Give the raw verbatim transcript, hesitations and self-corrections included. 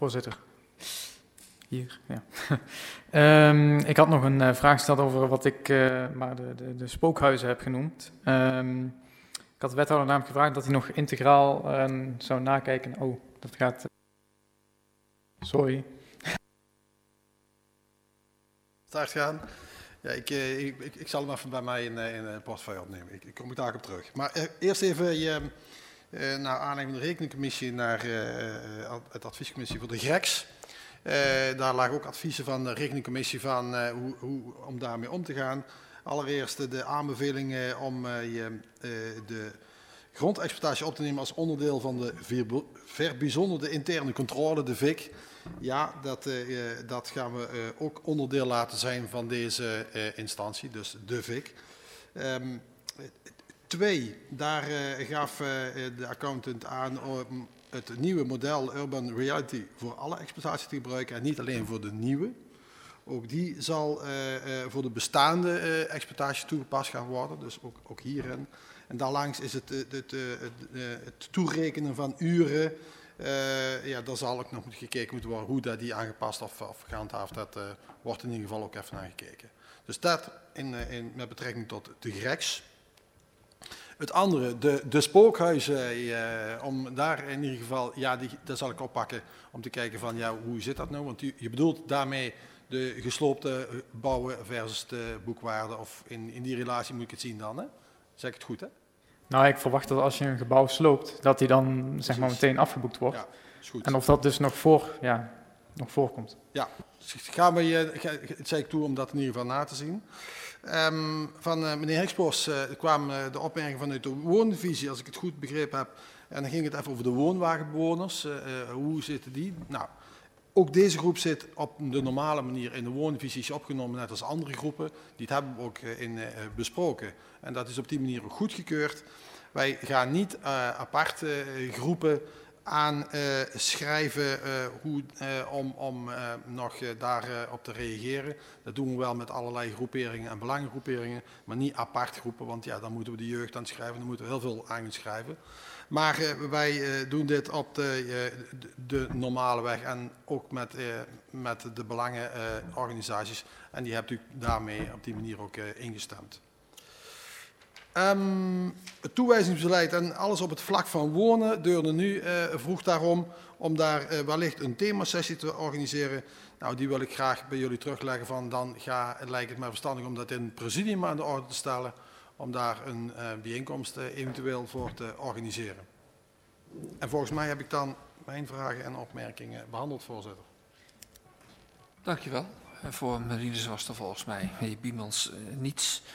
Voorzitter. Hier, ja. um, ik had nog een uh, vraag gesteld over wat ik uh, maar de, de, de spookhuizen heb genoemd. Um, ik had de wethouder namelijk gevraagd dat hij nog integraal uh, zou nakijken. Oh, dat gaat... Sorry. Start gaan. Ja, ik, ik, ik, ik zal hem even bij mij in, in een portefeuille opnemen. Ik, ik kom daar op terug. Maar uh, eerst even je, uh, naar aanleiding van de rekeningcommissie naar uh, het adviescommissie voor de G R E C S. Uh, daar lagen ook adviezen van de rekeningcommissie van uh, hoe, hoe, om daarmee om te gaan. Allereerst de aanbevelingen om uh, je, uh, de grondexploitatie op te nemen als onderdeel van de verbijzonderde interne controle, de V I C. Ja, dat, uh, dat gaan we uh, ook onderdeel laten zijn van deze uh, instantie, dus de V I C. Um, twee, daar uh, gaf uh, de accountant aan om het nieuwe model Urban Reality voor alle exploitaties te gebruiken en niet alleen voor de nieuwe. Ook die zal uh, uh, voor de bestaande uh, exploitatie toegepast gaan worden, dus ook, ook hierin. En daarlangs is het, het, het, het, het toerekenen van uren. Uh, ja, daar zal ook nog gekeken moeten worden hoe dat die aangepast of, of gehandhaafd. Dat uh, wordt in ieder geval ook even naar gekeken. Dus dat in, in, met betrekking tot de G R E C S. Het andere, de, de spookhuizen, uh, om daar in ieder geval, ja, die, dat zal ik oppakken om te kijken van, ja, hoe zit dat nou? Want je, je bedoelt daarmee de gesloopte bouwen versus de boekwaarde, of in, in die relatie moet ik het zien dan, hè? Zeg ik het goed, hè? Nou, ik verwacht dat als je een gebouw sloopt, dat die dan zeg maar meteen afgeboekt wordt. Ja, is goed. En of dat dus nog, voor, ja, nog voorkomt. Ja, gaan we je, het zei ik toe om dat in ieder geval na te zien. Um, van uh, meneer Hexbos uh, kwam uh, de opmerking vanuit de woonvisie, als ik het goed begrepen heb. En dan ging het even over de woonwagenbewoners. Uh, uh, hoe zitten die? Nou, ook deze groep zit op de normale manier in de woonvisies opgenomen, net als andere groepen. Die hebben we ook uh, in, uh, besproken. En dat is op die manier ook goedgekeurd. Wij gaan niet uh, aparte uh, groepen aanschrijven uh, uh, hoe, uh, om, om uh, nog uh, daarop uh, te reageren. Dat doen we wel met allerlei groeperingen en belangengroeperingen, maar niet apart groepen, want ja, dan moeten we de jeugd aan schrijven, dan moeten we heel veel aanschrijven. Maar uh, wij uh, doen dit op de, uh, de, de normale weg en ook met, uh, met de belangenorganisaties. Uh, en die hebt u daarmee op die manier ook uh, ingestemd. Um, het toewijzingsbeleid en alles op het vlak van wonen deurde nu uh, vroeg daarom om daar uh, wellicht een themasessie te organiseren. Nou, die wil ik graag bij jullie terugleggen van dan ga, het lijkt het mij verstandig om dat in het presidium aan de orde te stellen, om daar een uh, bijeenkomst uh, eventueel voor te organiseren. En volgens mij heb ik dan mijn vragen en opmerkingen behandeld, voorzitter. Dankjewel. Voor Marines was er volgens mij, meneer Biemans, uh, niets.